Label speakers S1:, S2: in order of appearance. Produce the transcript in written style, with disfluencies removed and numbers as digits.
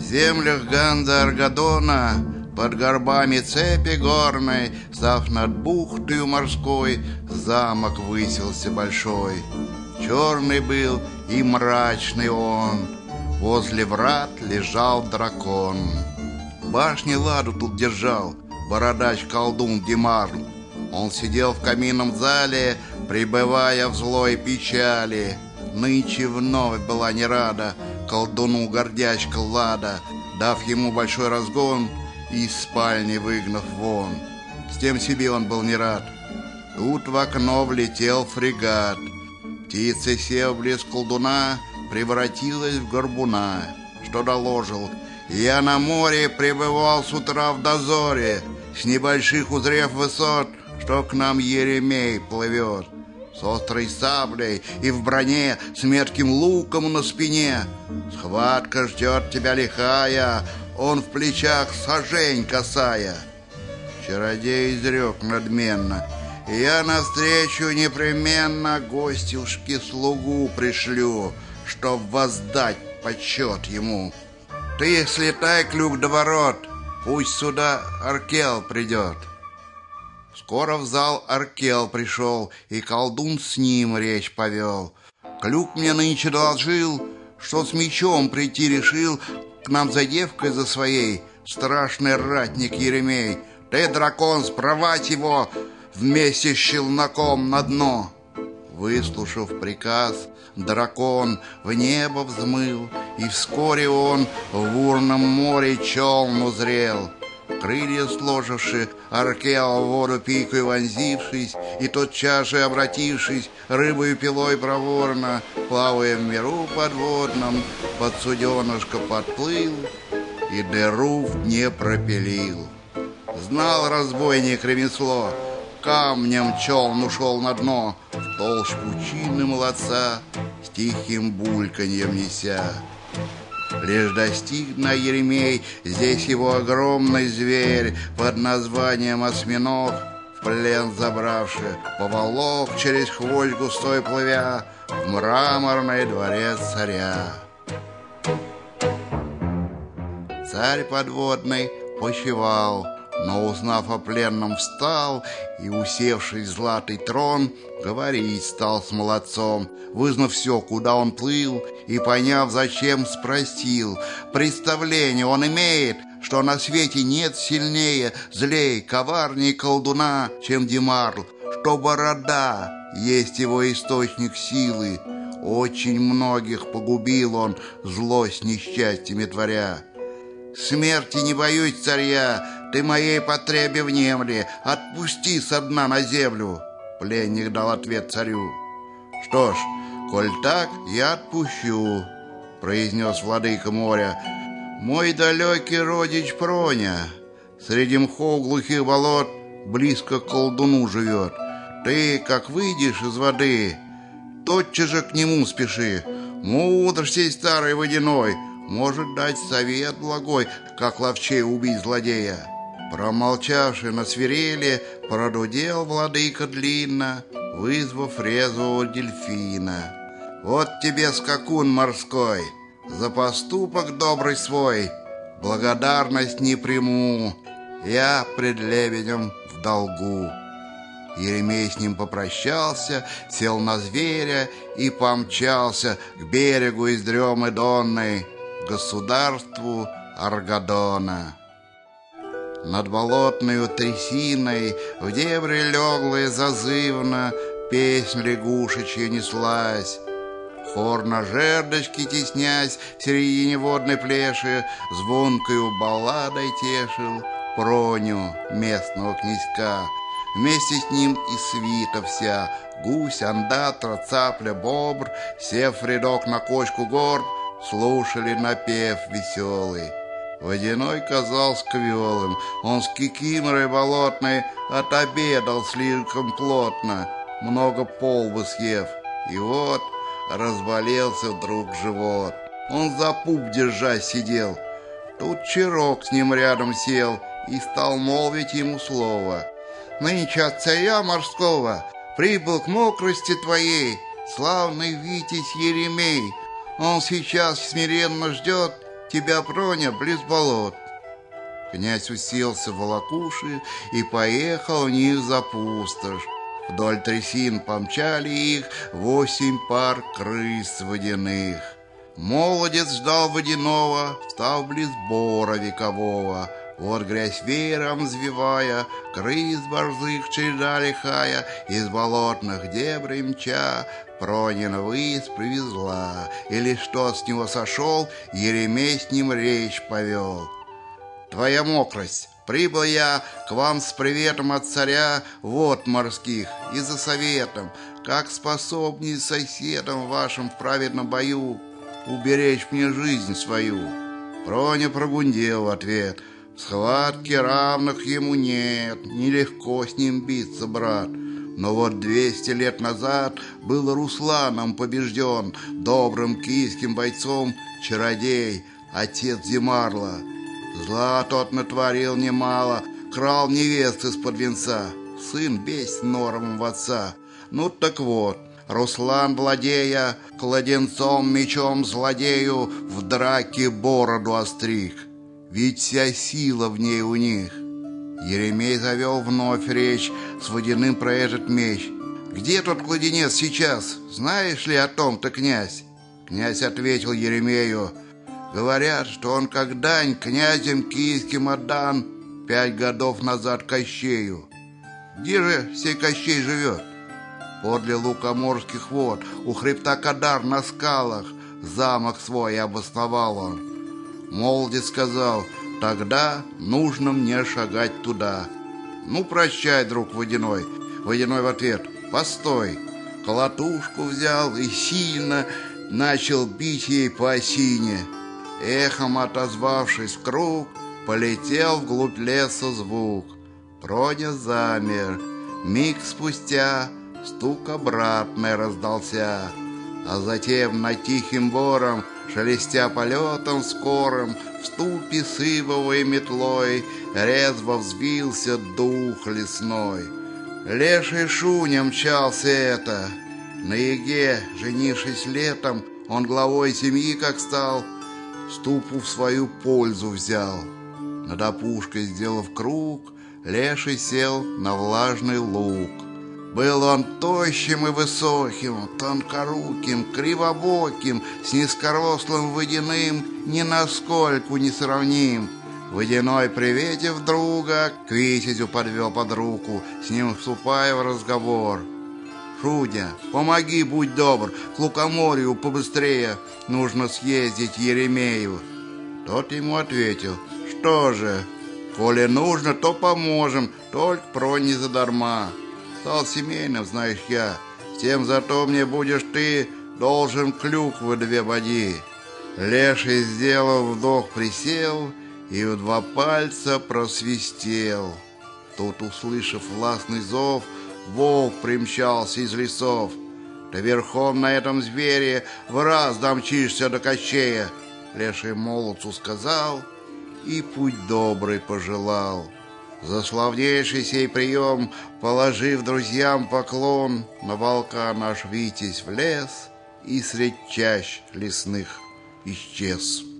S1: землях Ганза Аргадона, под горбами цепи горной, став над бухтою морской, замок высился большой. Черный был и мрачный он, возле врат лежал дракон. В башне ладу тут держал бородач-колдун Демарл. Он сидел в каминном зале, пребывая в злой печали. Нынче вновь была не рада колдуну гордячка Лада, дав ему большой разгон, из спальни выгнав вон. С тем себе он был не рад. Тут в окно влетел фрегат. Птица, сев близ колдуна, превратилась в горбуна, что доложил: я на море пребывал с утра в дозоре, с небольших узрев высот, что к нам Еремей плывет. С острой саблей и в броне, с метким луком на спине. Схватка ждет тебя лихая, он в плечах сажень косая. Чародей изрек надменно: я навстречу непременно гостюшке слугу пришлю, чтоб воздать почет ему. Ты слетай, клюк до ворот, пусть сюда Аркел придет. Скоро в зал Аркел пришел, и колдун с ним речь повел. Клюк мне нынче доложил, что с мечом прийти решил к нам за девкой за своей страшный ратник Еремей. Ты, дракон, спровадь его вместе с челноком на дно. Выслушав приказ, дракон в небо взмыл, и вскоре он в бурном море челн узрел. Крылья сложивши, Аркел в воду пикой вонзившись, и тотчас же обратившись, рыбою пилой проворно, плавая в миру подводном, под суденышко подплыл и дыру в дне пропилил. Знал разбойник ремесло, камнем челн ушел на дно, в толщ пучины молодца, с тихим бульканьем неся. Лишь достиг на Еремей здесь его огромный зверь под названием осьминог, в плен забравши, поволок через хвощ густой плывя в мраморный дворец царя. Царь подводный почивал, но, узнав о пленном, встал и, усевшись в златый трон, говорить стал с молодцом. Вызнав все, куда он плыл, и поняв, зачем, спросил. Представление он имеет, что на свете нет сильнее, злей, коварней колдуна, чем Демарл, что борода есть его источник силы. Очень многих погубил он, злость несчастьями творя. Смерти не боюсь, царя, ты моей потребе внемли, отпусти со дна на землю. Пленник дал ответ царю. Что ж, коль так, я отпущу, произнес владыка моря. Мой далекий родич Проня среди мхов глухих болот близко к колдуну живет. Ты, как выйдешь из воды, тотчас же к нему спеши. Мудр сей старый водяной может дать совет благой, как ловчей убить злодея. Промолчавший на свирели, продудел владыка длинно, вызвав резвого дельфина. Вот тебе, скакун морской, за поступок добрый свой благодарность не приму, я пред лебедем в долгу. Еремей с ним попрощался, сел на зверя и помчался к берегу из дремы донной, государству Аргадона. Над болотною трясиной в дебри леглой зазывно песнь лягушечья неслась. Хор на жердочке теснясь в середине водной плеши звонкою балладой тешил Проню, местного князька. Вместе с ним и свита вся, гусь, андатра, цапля, бобр, сев в рядок на кочку горб, слушали напев веселый. Водяной казался квелым, он с кикиморой болотной отобедал слишком плотно, много полбы съев, и вот разболелся вдруг живот. Он за пуп держась сидел, тут Чирок с ним рядом сел и стал молвить ему слово. Нынче от царя морского прибыл к мокрости твоей славный витязь Еремей. Он сейчас смиренно ждет тебя, Проня, близ болот. Князь уселся в волокуши и поехал вниз за пустошь. Вдоль трясин помчали их 8 пар крыс водяных. Молодец ждал водяного, встав близ бора векового. Вот грязь веером взвивая, крыс борзых череда лихая, из болотных дебр мча, Пронина выезд привезла, и лишь тот с него сошел, Еремей с ним речь повел. «Твоя мокрость, прибыл я к вам с приветом от царя вод морских и за советом, как способней соседом вашим в праведном бою уберечь мне жизнь свою». Проня прогундел в ответ: «В схватке равных ему нет, нелегко с ним биться, брат. Но вот 200 лет назад был Русланом побежден, добрым киевским бойцом, чародей, отец Демарла. Зла тот натворил немало, крал невест из-под венца, сын бесть норовом в отца. Ну так вот, Руслан, владея кладенцом, мечом злодею, в драке бороду остриг. Ведь вся сила в ней у них». Еремей завел вновь речь с водяным про этот меч. «Где тот кладенец сейчас? Знаешь ли о том-то, князь?» Князь ответил Еремею: «Говорят, что он как дань князем киевским отдан 5 годов назад Кощею». «Где же сей Кощей живет?» «Подле Лукоморских вод, у хребта Кадар на скалах, замок свой обосновал он». Молодец сказал: «Тогда нужно мне шагать туда». «Ну, прощай, друг водяной». Водяной в ответ: «Постой». Колотушку взял и сильно начал бить ей по осине. Эхом отозвавшись в круг, полетел вглубь леса звук. Проня замер. Миг спустя стук обратный раздался, а затем над тихим бором, шелестя полетом скорым, в ступе с ивовой метлой резво взвился дух лесной. Леший Шуня мчался это. На яге, женившись летом, он главой семьи как стал, ступу в свою пользу взял. Над опушкой сделав круг, Леший сел на влажный луг. Был он тощим и высоким, тонкоруким, кривобоким, с низкорослым водяным, ни наскольку не сравним. Водяной, приветив друга, к витязю подвел под руку, с ним вступая в разговор. «Шуня, помоги, будь добр, к лукоморью побыстрее, нужно съездить Еремею». Тот ему ответил: «Что же, коли нужно, то поможем, только Прони задарма. Стал семейным, знаешь я, тем зато мне будешь ты должен клюквы 2 боди». Леший, сделав вдох, присел и в 2 пальца просвистел. Тут, услышав властный зов, волк примчался из лесов. «Ты верхом на этом звере в раз домчишься до Кощея», Леший молодцу сказал и путь добрый пожелал. За славнейший сей прием, положив друзьям поклон, на волка наш витязь влез и средь чащ лесных исчез.